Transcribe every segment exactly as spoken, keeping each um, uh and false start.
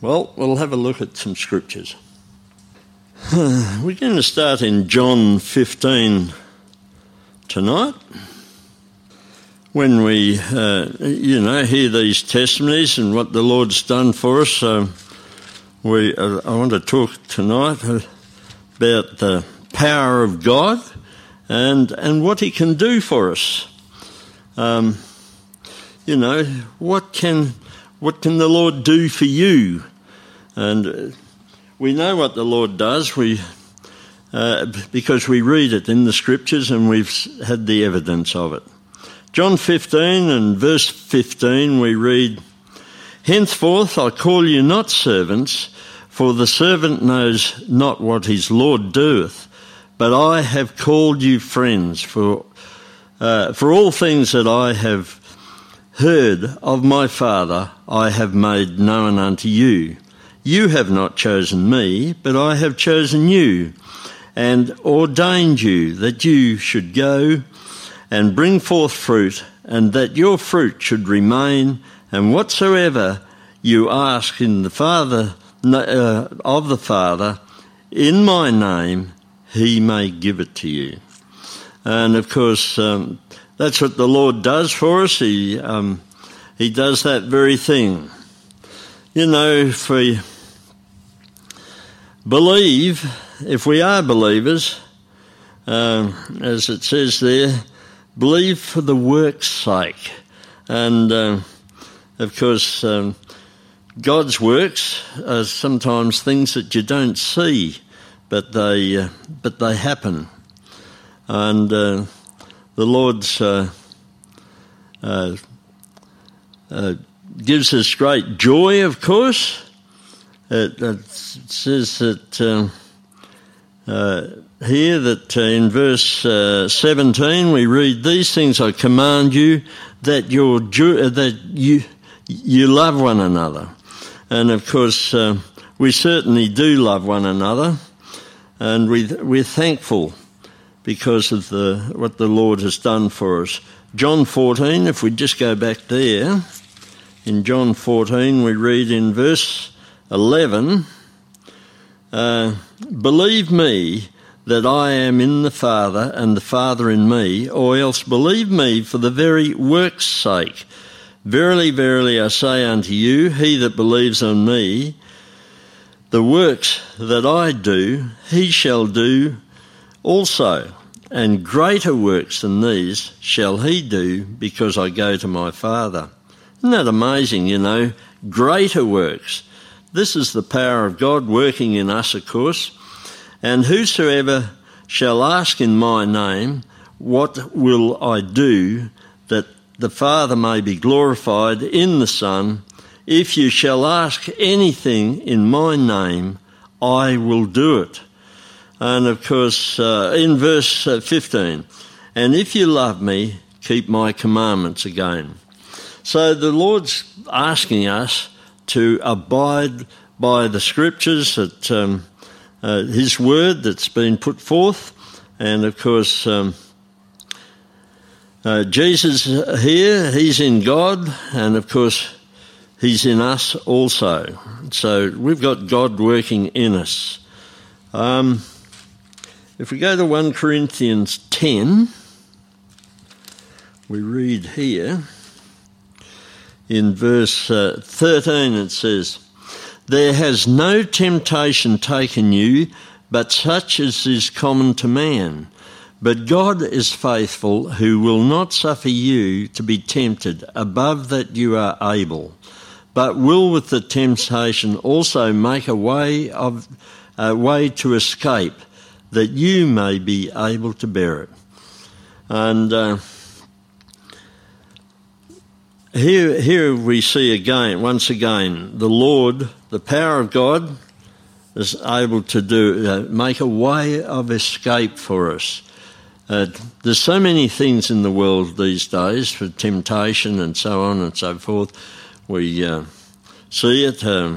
Well, we'll have a look at some scriptures. We're going to start in John fifteen tonight. When we, uh, you know, hear these testimonies and what the Lord's done for us, uh, we uh, I want to talk tonight about the power of God and and what He can do for us. Um, you know, what can what can the Lord do for you? And we know what the Lord does. We uh, because we read it in the Scriptures and we've had the evidence of it. John fifteen and verse fifteen we read, "Henceforth I call you not servants, for the servant knows not what his Lord doeth, but I have called you friends, for uh, for all things that I have heard of my Father I have made known unto you. You have not chosen me, but I have chosen you, and ordained you that you should go and bring forth fruit, and that your fruit should remain, and whatsoever you ask in the Father uh, of the Father in my name, He may give it to you." And of course, um, that's what the Lord does for us. He um, He does that very thing. You know, if we believe, if we are believers, um, as it says there, believe for the work's sake. And, uh, of course, um, God's works are sometimes things that you don't see, but they uh, but they happen. And uh, the Lord's uh, uh, uh, gives us great joy, of course. It, it says that uh, uh, here that uh, in verse uh, seventeen we read, "These things I command you, that your ju- that you you love one another." And of course, uh, we certainly do love one another, and we we're thankful because of the what the Lord has done for us. John fourteen, if we just go back there, in John fourteen we read in verse eleven, uh, "Believe me that I am in the Father and the Father in me, or else believe me for the very work's sake. Verily, verily, I say unto you, he that believes on me, the works that I do, he shall do also, and greater works than these shall he do, because I go to my Father." Isn't that amazing, you know? Greater works. This is the power of God working in us, of course. "And whosoever shall ask in my name, what will I do, that the Father may be glorified in the Son? If you shall ask anything in my name, I will do it." And of course, uh, in verse fifteen, "And if you love me, keep my commandments" again. So the Lord's asking us to abide by the Scriptures, that um, uh, His word that's been put forth, and of course um, uh, Jesus here, He's in God, and of course He's in us also. So we've got God working in us. Um, if we go to First Corinthians ten, we read here, in verse uh, thirteen it says, "There has no temptation taken you, but such as is common to man. But God is faithful, who will not suffer you to be tempted above that you are able, but will with the temptation also make a way of a way to escape, that you may be able to bear it." And uh, Here, here we see again, once again, the Lord, the power of God, is able to do uh, make a way of escape for us. Uh, there's so many things in the world these days for temptation and so on and so forth. We uh, see it um,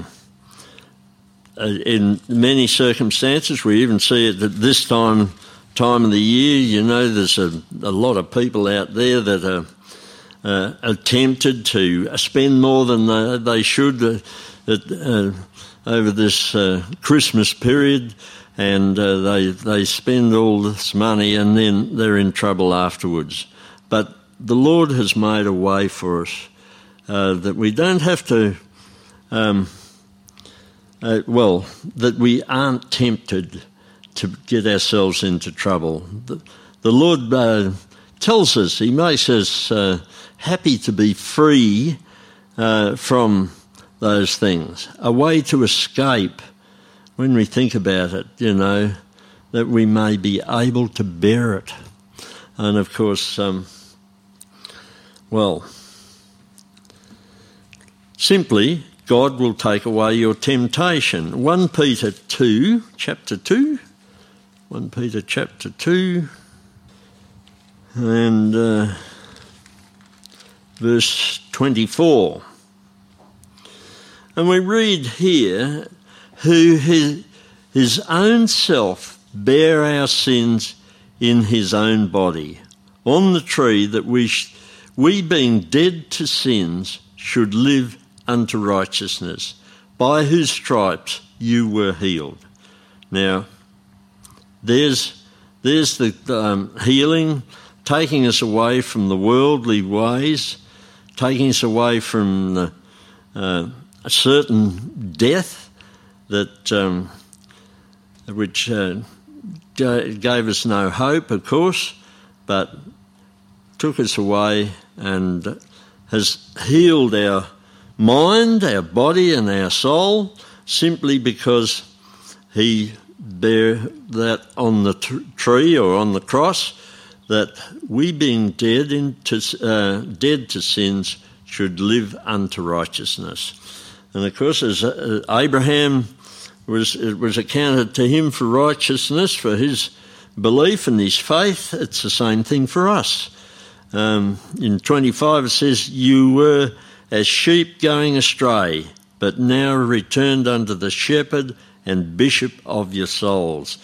in many circumstances. We even see it at this time time of the year. You know, there's a, a lot of people out there that are Uh, are tempted to spend more than they, they should, uh, that uh, over this uh, Christmas period, and uh, they they spend all this money and then they're in trouble afterwards. But the Lord has made a way for us uh, that we don't have to, um, uh, well, that we aren't tempted to get ourselves into trouble. The, the Lord uh, tells us, he makes us uh, happy to be free uh, from those things, a way to escape when we think about it, you know, that we may be able to bear it. And of course, um, well, simply, God will take away your temptation. First Peter two, chapter two, First Peter chapter two, and uh, verse twenty-four. And we read here, who his, his own self bare our sins in his own body on the tree, that we, sh- we being dead to sins should live unto righteousness, by whose stripes you were healed. Now, there's, there's the um, healing, taking us away from the worldly ways, taking us away from the, uh, a certain death, that um, which uh, gave us no hope, of course, but took us away and has healed our mind, our body and our soul, simply because he bare that on the t- tree or on the cross, that we being dead, into, uh, dead to sins should live unto righteousness. And of course, as uh, Abraham was, it was accounted to him for righteousness, for his belief and his faith, it's the same thing for us. Um, in twenty-five it says, you were as sheep going astray, but now returned unto the shepherd and bishop of your souls.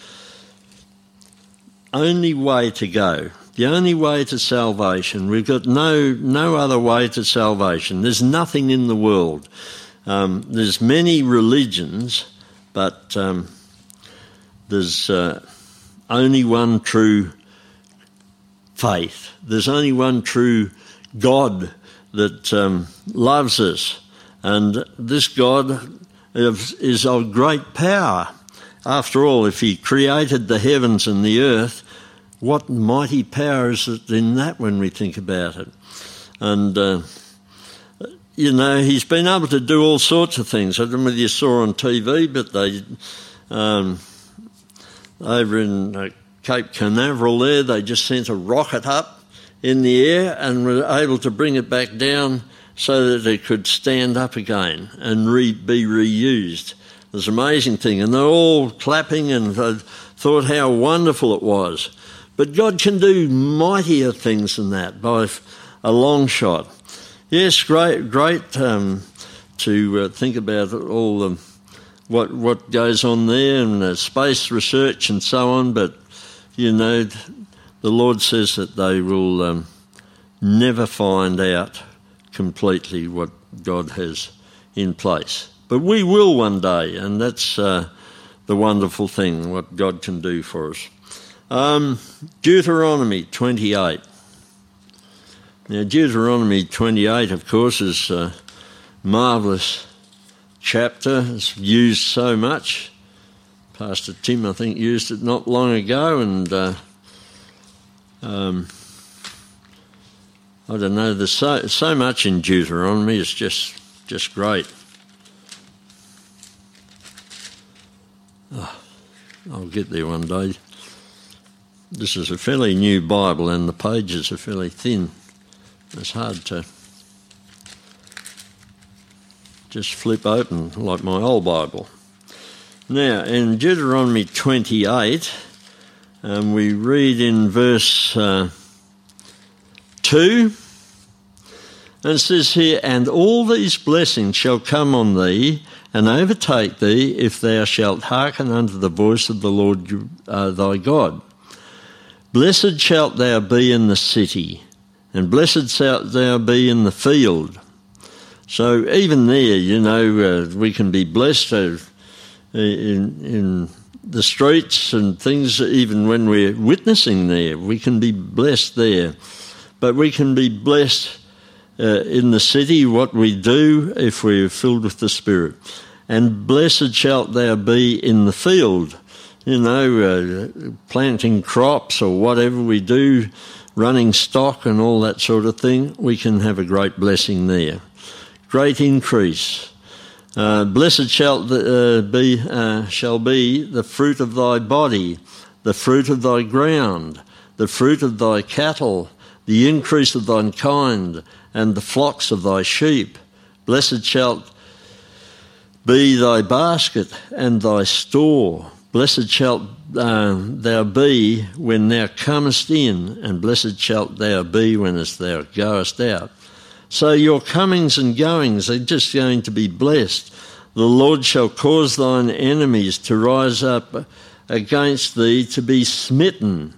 Only way to go, the only way to salvation. We've got no, no other way to salvation. There's nothing in the world. Um, there's many religions, but um, there's uh, only one true faith. There's only one true God that um, loves us. And this God is of great power. After all, if he created the heavens and the earth, what mighty power is it in that when we think about it? And uh, you know, he's been able to do all sorts of things. I don't know whether you saw on T V, but they, um, over in uh, Cape Canaveral there, they just sent a rocket up in the air and were able to bring it back down so that it could stand up again and re- be reused. It was an amazing thing. And they're all clapping and uh, thought how wonderful it was. But God can do mightier things than that by a long shot. Yes, great, great um, to uh, think about all the, what what goes on there and uh, space research and so on. But you know, the Lord says that they will um, never find out completely what God has in place. But we will one day, and that's uh, the wonderful thing, what God can do for us. Um, Deuteronomy twenty-eight. Now, Deuteronomy twenty-eight, of course, is a marvellous chapter. It's used so much. Pastor Tim, I think, used it not long ago, and uh, um, I don't know, there's so, so much in Deuteronomy. It's just, just great. Oh, I'll get there one day. This is a fairly new Bible, and the pages are fairly thin. It's hard to just flip open like my old Bible. Now, in Deuteronomy twenty-eight, um, we read in verse uh, two, and it says here, and all these blessings shall come on thee and overtake thee if thou shalt hearken unto the voice of the Lord uh, thy God. Blessed shalt thou be in the city, and blessed shalt thou be in the field. So even there, you know, uh, we can be blessed uh, in, in the streets and things, even when we're witnessing there. We can be blessed there. But we can be blessed uh, in the city, what we do, if we're filled with the Spirit. And blessed shalt thou be in the field, you know, uh, planting crops or whatever we do, running stock and all that sort of thing. We can have a great blessing there. Great increase. Uh, blessed shalt uh, be uh, shall be the fruit of thy body, the fruit of thy ground, the fruit of thy cattle, the increase of thine kind, and the flocks of thy sheep. Blessed shalt be thy basket and thy store. Blessed shalt uh, thou be when thou comest in, and blessed shalt thou be when as thou goest out. So your comings and goings are just going to be blessed. The Lord shall cause thine enemies to rise up against thee to be smitten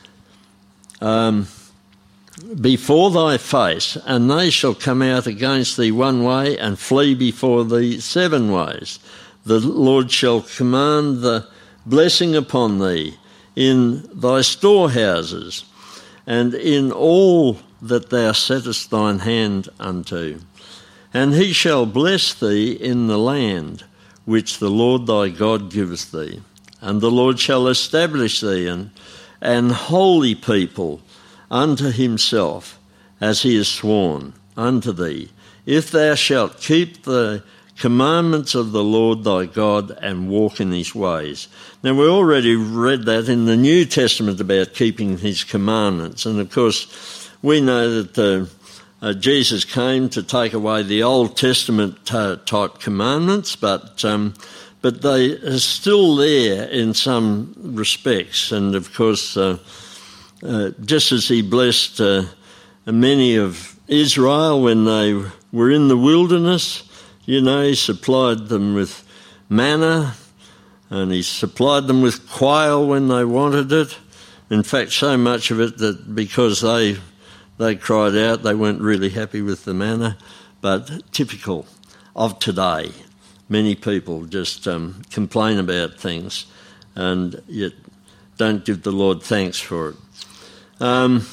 um, before thy face, and they shall come out against thee one way and flee before thee seven ways. The Lord shall command the blessing upon thee in thy storehouses and in all that thou settest thine hand unto. And he shall bless thee in the land which the Lord thy God giveth thee. And the Lord shall establish thee an, an holy people unto himself, as he has sworn unto thee, if thou shalt keep the commandments of the Lord thy God and walk in his ways. Now, we already read that in the New Testament about keeping his commandments. And, of course, we know that uh, uh, Jesus came to take away the Old Testament t- type commandments, but um, but they are still there in some respects. And, of course, uh, uh, just as he blessed uh, many of Israel when they were in the wilderness, you know, he supplied them with manna, and he supplied them with quail when they wanted it. In fact, so much of it that because they they cried out, they weren't really happy with the manna. But typical of today, many people just um, complain about things and yet don't give the Lord thanks for it. Um,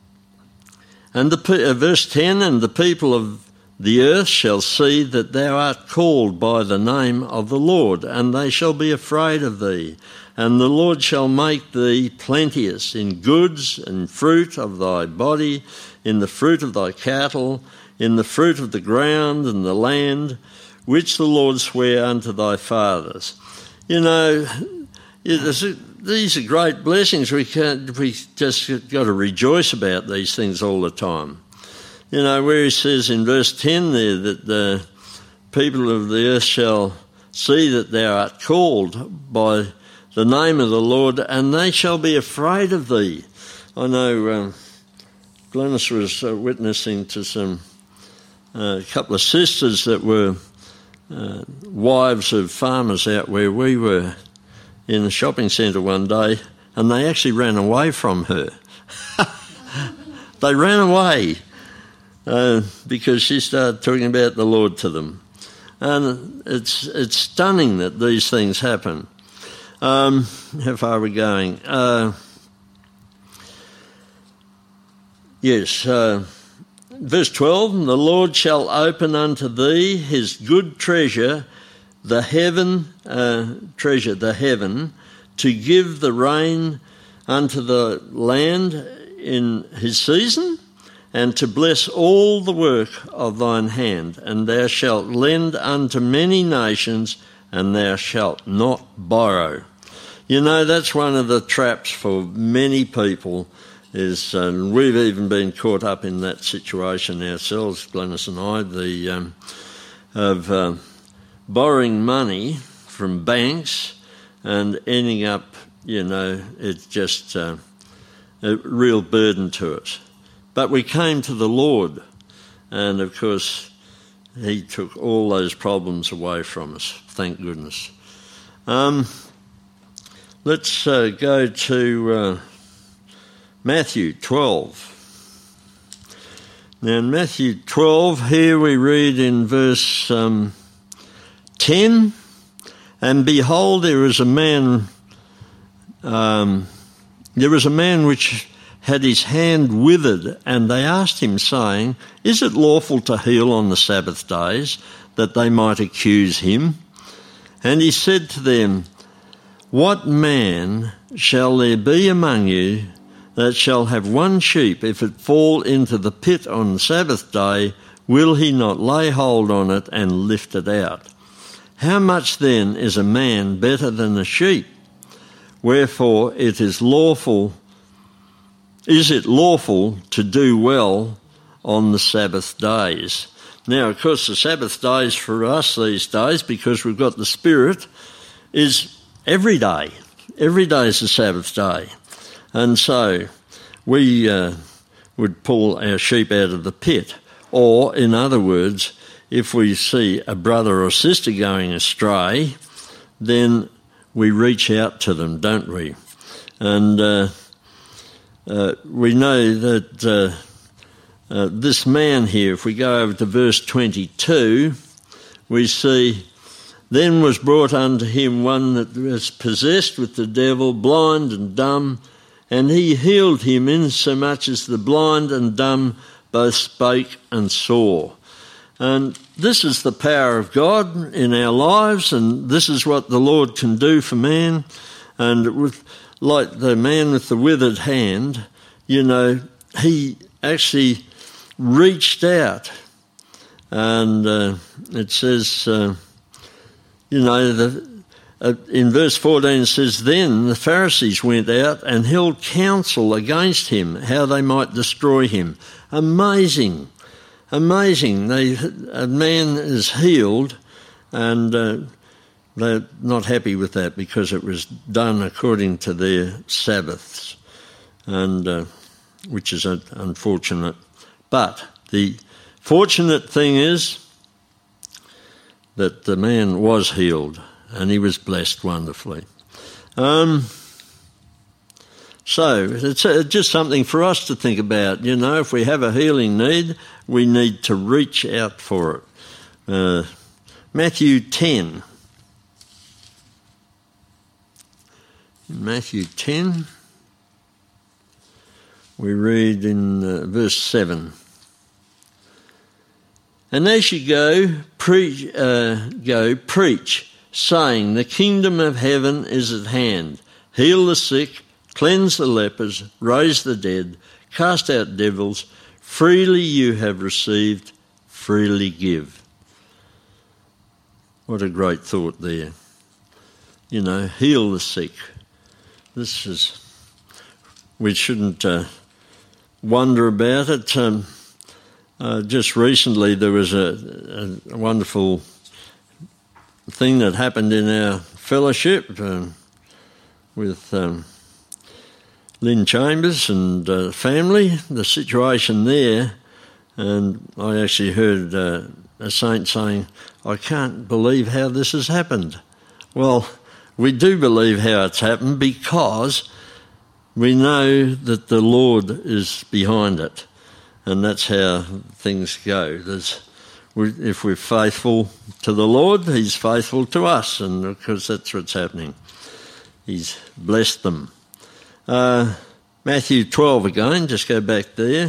and the uh, verse ten, and the people of the earth shall see that thou art called by the name of the Lord, and they shall be afraid of thee. And the Lord shall make thee plenteous in goods and fruit of thy body, in the fruit of thy cattle, in the fruit of the ground and the land, which the Lord sware unto thy fathers. You know, these are great blessings. We can't, we just got to rejoice about these things all the time. You know, where he says in verse ten there that the people of the earth shall see that thou art called by the name of the Lord, and they shall be afraid of thee. I know um, Glennis was uh, witnessing to some uh, couple of sisters that were uh, wives of farmers out where we were in a shopping centre one day, and they actually ran away from her. They ran away. Uh, because she started talking about the Lord to them. And it's it's stunning that these things happen. Um, how far are we going? Uh, yes, uh, verse twelve, the Lord shall open unto thee his good treasure, the heaven, uh, treasure, the heaven, to give the rain unto the land in his season, and to bless all the work of thine hand. And thou shalt lend unto many nations, and thou shalt not borrow. You know, that's one of the traps for many people, is, and we've even been caught up in that situation ourselves, Glennis and I, the um, of uh, borrowing money from banks and ending up, you know, it's just uh, a real burden to us. But we came to the Lord, and of course he took all those problems away from us, thank goodness. Um, let's uh, go to uh, Matthew twelve. Now in Matthew twelve, here we read in verse um, ten, and behold, there was a man, um, there was a man which had his hand withered, and they asked him, saying, Is it lawful to heal on the Sabbath days, that they might accuse him? And he said to them, What man shall there be among you that shall have one sheep, if it fall into the pit on the Sabbath day, will he not lay hold on it and lift it out? How much then is a man better than a sheep? Wherefore it is lawful, is it lawful to do well on the Sabbath days? Now, of course, the Sabbath days for us these days, because we've got the Spirit, is every day. Every day is a Sabbath day. And so we uh, would pull our sheep out of the pit. Or, in other words, if we see a brother or sister going astray, then we reach out to them, don't we? And uh, uh, we know that uh, uh, this man here, if we go over to verse twenty-two, we see, Then was brought unto him one that was possessed with the devil, blind and dumb, and he healed him, insomuch as the blind and dumb both spake and saw. And this is the power of God in our lives, and this is what the Lord can do for man. And with, like the man with the withered hand, you know, he actually reached out. And uh, it says, uh, you know, the, uh, in verse fourteen it says, Then the Pharisees went out and held counsel against him, how they might destroy him. Amazing. Amazing. They, a man is healed, and uh, they're not happy with that because it was done according to their Sabbaths, and uh, which is uh, unfortunate. But the fortunate thing is that the man was healed, and he was blessed wonderfully. Um, so it's uh, just something for us to think about. You know, if we have a healing need, we need to reach out for it. Uh, Matthew ten. Matthew ten, we read in uh, verse seven. And as you go, preach, uh, go, preach, saying, The kingdom of heaven is at hand. Heal the sick, cleanse the lepers, raise the dead, cast out devils. Freely you have received, freely give. What a great thought there. You know, heal the sick. This is, we shouldn't uh, wonder about it. Um, uh, just recently there was a, a wonderful thing that happened in our fellowship uh, with um, Lynn Chambers and uh, family, the situation there, and I actually heard uh, a saint saying, I can't believe how this has happened. Well, we do believe how it's happened because we know that the Lord is behind it, and that's how things go. There's, we, if we're faithful to the Lord, He's faithful to us, and because that's what's happening. He's blessed them. Uh, Matthew twelve again, just go back there.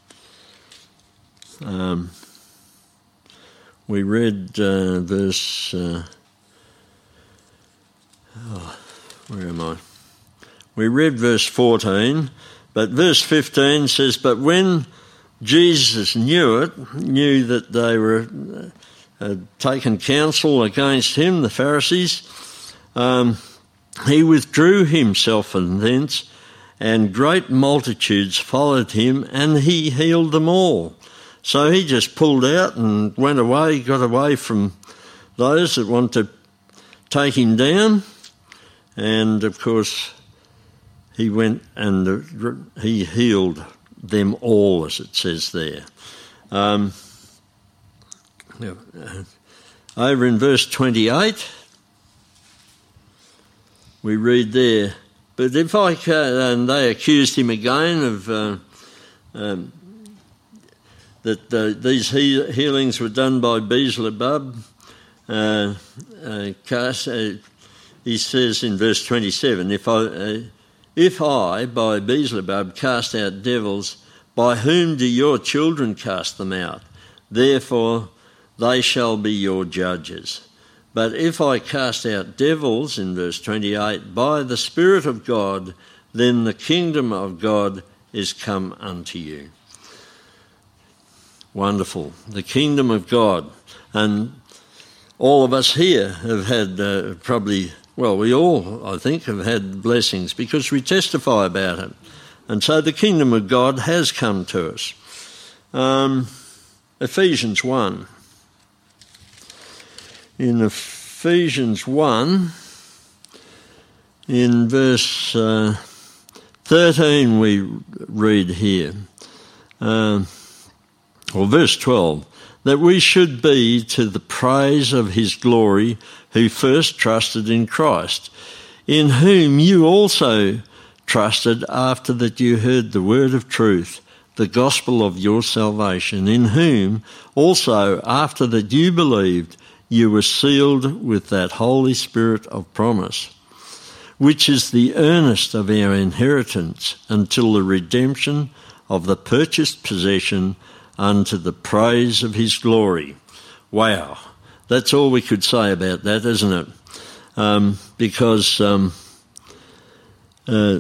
Um, we read uh, verse... Uh, oh, where am I? We read verse fourteen, but verse fifteen says, But when Jesus knew it, knew that they were uh, had taken counsel against him, the Pharisees, um, he withdrew himself from thence, and great multitudes followed him, and he healed them all. So he just pulled out and went away, got away from those that wanted to take him down, and of course he went and he healed them all, as it says there. Um, over in verse twenty-eight, we read there, But if I can, and they accused him again of uh, um, that uh, these he- healings were done by Beelzebub. Uh, uh, cast, uh, he says in verse twenty-seven, if I, uh, if I, by Beelzebub, cast out devils, by whom do your children cast them out? Therefore they shall be your judges. But if I cast out devils, in verse twenty-eight, by the Spirit of God, then the kingdom of God is come unto you. Wonderful. The kingdom of God. And all of us here have had uh, probably, well, we all, I think, have had blessings because we testify about it. And so the kingdom of God has come to us. Um, Ephesians one. In Ephesians one, in verse uh, thirteen we read here, uh, or verse twelve, that we should be to the praise of his glory who first trusted in Christ, in whom you also trusted after that you heard the word of truth, the gospel of your salvation, in whom also after that you believed, you were sealed with that Holy Spirit of promise, which is the earnest of our inheritance until the redemption of the purchased possession unto the praise of his glory. Wow, that's all we could say about that, isn't it? Um, because um, uh,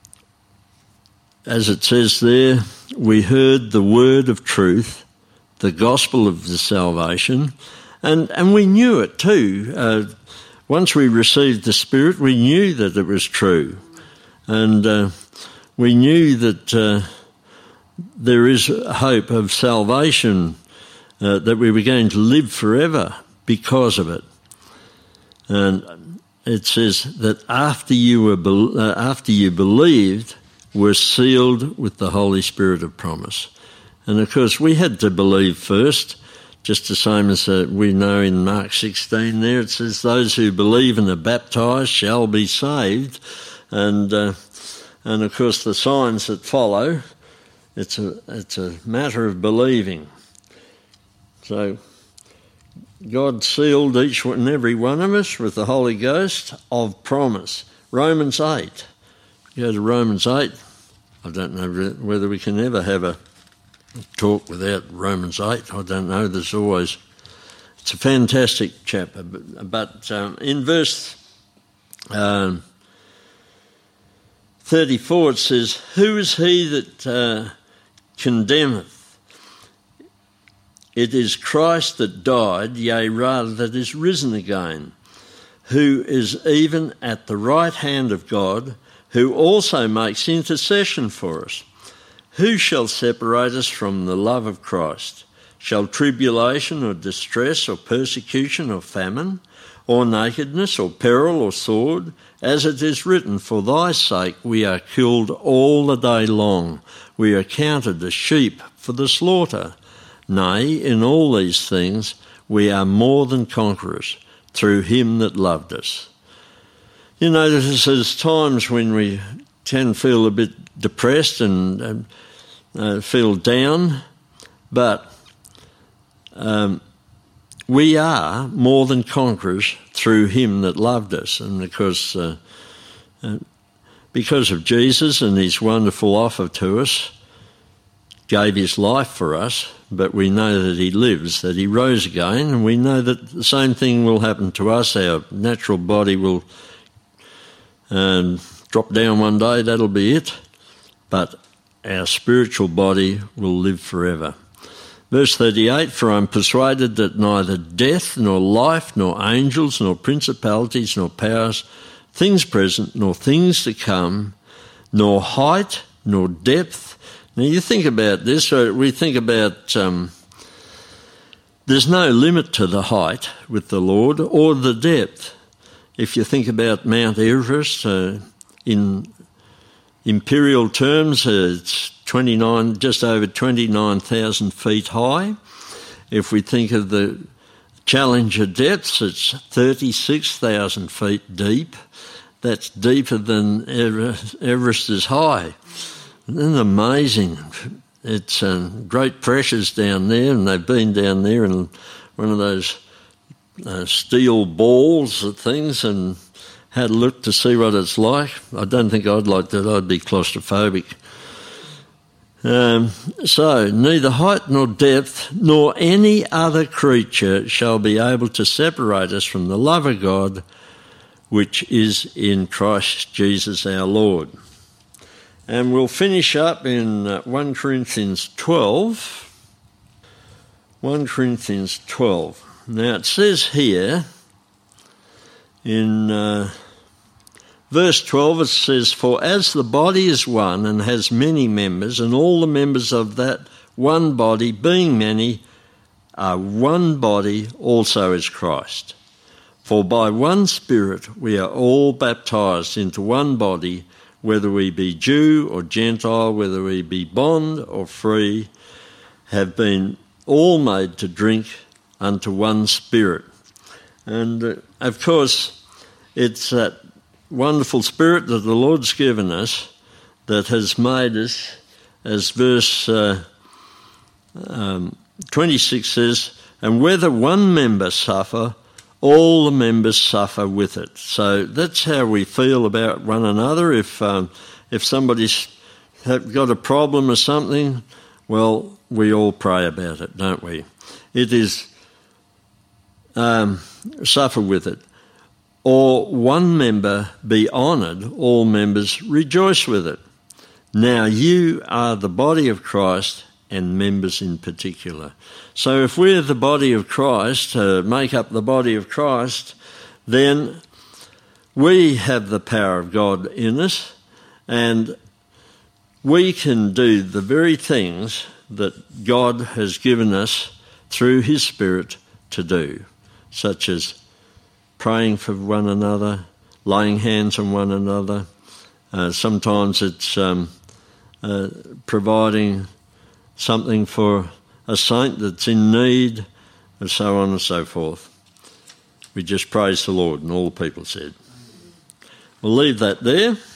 as it says there, we heard the word of truth, the gospel of the salvation, and, and we knew it too. Uh, once we received the Spirit, we knew that it was true. And uh, we knew that uh, there is hope of salvation, uh, that we were going to live forever because of it. And it says that after you were be- uh, after you believed, were sealed with the Holy Spirit of promise. And of course, we had to believe first, just the same as uh, we know in Mark sixteen there, it says, those who believe and are baptised shall be saved. And uh, and of course, the signs that follow, it's a, it's a matter of believing. So God sealed each and every one of us with the Holy Ghost of promise. Romans eight. Go to Romans eight. I don't know whether we can ever have a talk without Romans eight. I don't know. There's always... It's a fantastic chapter. But, but um, in verse um, thirty-four it says, who is he that uh, condemneth? It is Christ that died, yea, rather that is risen again, who is even at the right hand of God, who also makes intercession for us. Who shall separate us from the love of Christ? Shall tribulation or distress or persecution or famine or nakedness or peril or sword? As it is written, for thy sake we are killed all the day long. We are counted as sheep for the slaughter. Nay, in all these things we are more than conquerors through him that loved us. You know, there's times when we tend to feel a bit depressed and uh, feel down, but um, we are more than conquerors through him that loved us. And because, uh, uh, because of Jesus and his wonderful offer to us, gave his life for us, but we know that he lives, that he rose again, and we know that the same thing will happen to us. Our natural body will Um, drop down one day, that'll be it. But our spiritual body will live forever. Verse thirty-eight, for I am persuaded that neither death, nor life, nor angels, nor principalities, nor powers, things present, nor things to come, nor height, nor depth. Now you think about this, we think about, um, there's no limit to the height with the Lord or the depth. If you think about Mount Everest, uh, in imperial terms, uh, it's twenty-nine, just over twenty-nine thousand feet high. If we think of the Challenger depths, it's thirty-six thousand feet deep. That's deeper than Everest, Everest is high. Isn't it amazing? it's um, great pressures down there, and they've been down there in one of those uh, steel balls and things and had a look to see what it's like. I don't think I'd like that. I'd be claustrophobic. Um, so, neither height nor depth nor any other creature shall be able to separate us from the love of God which is in Christ Jesus our Lord. And we'll finish up in uh, First Corinthians twelve. First Corinthians twelve. Now it says here in uh, verse twelve, it says, "For as the body is one and has many members, and all the members of that one body, being many, are one body, also is Christ. For by one Spirit we are all baptized into one body, whether we be Jew or Gentile, whether we be bond or free, have been all made to drink unto one Spirit." And uh, of course, it's that wonderful Spirit that the Lord's given us that has made us, as verse uh, um, twenty-six says, "And whether one member suffer, all the members suffer with it." So that's how we feel about one another. If um, if somebody's have got a problem or something, well, we all pray about it, don't we? It is um, suffer with it. Or one member be honoured, all members rejoice with it. Now you are the body of Christ, and members in particular. So if we're the body of Christ, uh, make up the body of Christ, then we have the power of God in us, and we can do the very things that God has given us through his Spirit to do, such as praying for one another, laying hands on one another. Uh, sometimes it's um, uh, providing something for a saint that's in need, and so on and so forth. We just praise the Lord, and all the people said. We'll leave that there.